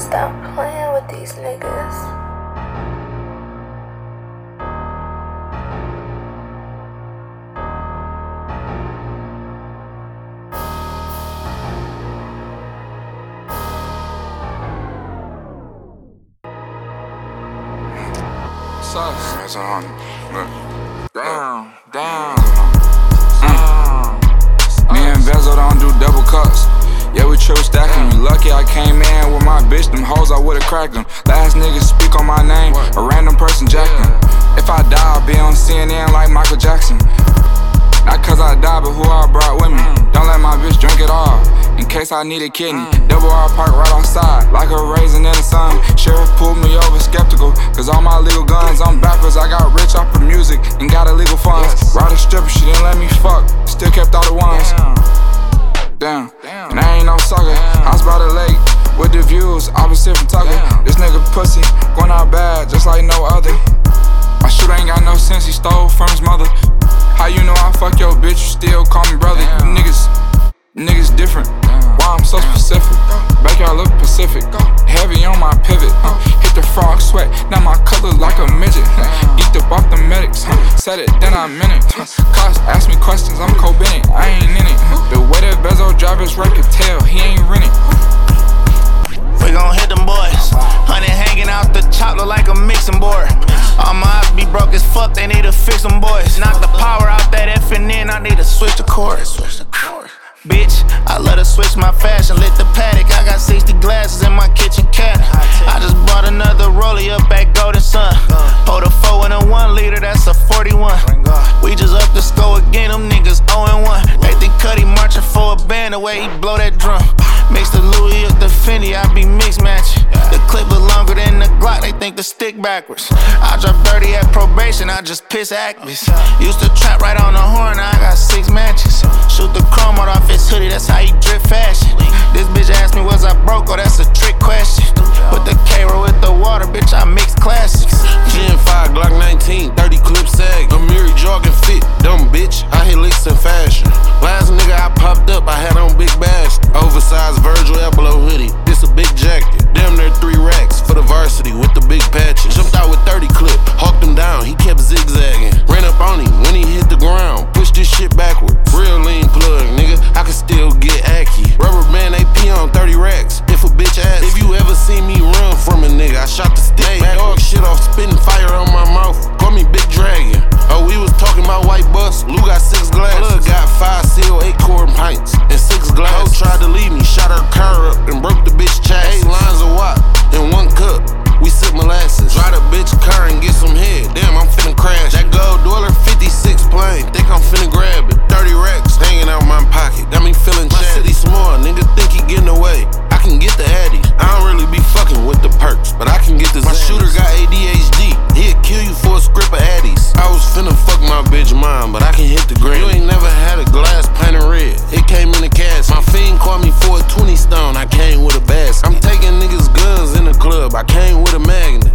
Stop playing with these niggas. That's on. Look. Down. Me and Bezo don't do double cuts. Yeah, we triple stacking. You lucky I came in with my bitch. Them hoes I would've cracked them. Last nigga speak on my name. A random person jacked them. If I die, I'll be on CNN like Michael Jackson. Not cause I died, but who I brought with me. Don't let my bitch drink it all, in case I need a kidney. Double R park right outside, like a raisin in the sun. Sheriff pulled me over skeptical, cause all my legal guns, I'm backwards. I got rich off of music and got illegal funds. Ride a stripper, she didn't let me fuck, still kept all the ones. Damn. And I ain't no sucker. House by the lake, with the views, opposite from Tucker. This nigga pussy, going out bad, just like no other. My shooter ain't got no sense, he stole from his mother. How you know I fuck your bitch, you still call me brother. You niggas different, why I'm so specific. Backyard look Pacific, heavy on my pivot. Hit the frog sweat, now my color like a midget. Geeked up off the medics, said it, then I meant it. Cops ask me questions, I'm Cole Bennett, I ain't in it. The way that Bezo drive his record tell, he ain't rented. We gon' hit them boys. Honey hanging out the chop look like a mixing board. All my eyes be broke as fuck, they need to fix them boys. Knock the power out that F and N, I need to switch the chorus. Bitch, I love to switch my fashion. Lit the paddock, I got 60 glasses in my kitchen cabinet. I just bought another rollie up at Golden Sun. Hold a 4 and a 1 liter, that's a 41. We just up the score again, them niggas 0-1. They think Cuddy marching for a band, the way he blow that drum. Mix the Louis up the Fendi, I be mix matching. The clip look longer than the Glock, they think the stick backwards. I drop dirty at probation, I just piss activists. Used to trap right on the horn, now I got 6 matches. Shoot the chrome out off his hoodie, that's how he drip fashion. This bitch asked me was I broke, oh that's a trick question. Put the K-roll with the water, bitch I mix classics. Gen 5, Glock 19, 30 clip sag. Amiri jogging fit, dumb bitch, I hit licks in fashion. Last nigga I popped up, I had on big bags. Oversized Virgil Abloh hoodie, this a big jacket. Damn near 3 racks for the varsity with the big patches. Jumped out with 30 clip, hawked him down, he kept zigzagging. Ran up on him when he hit the ground, pushed this shit backward. Real lean plug, nigga, I can still get acky. Rubber band AP on 30 racks, if a bitch asks. If you ever see me run from a nigga, I shot the stick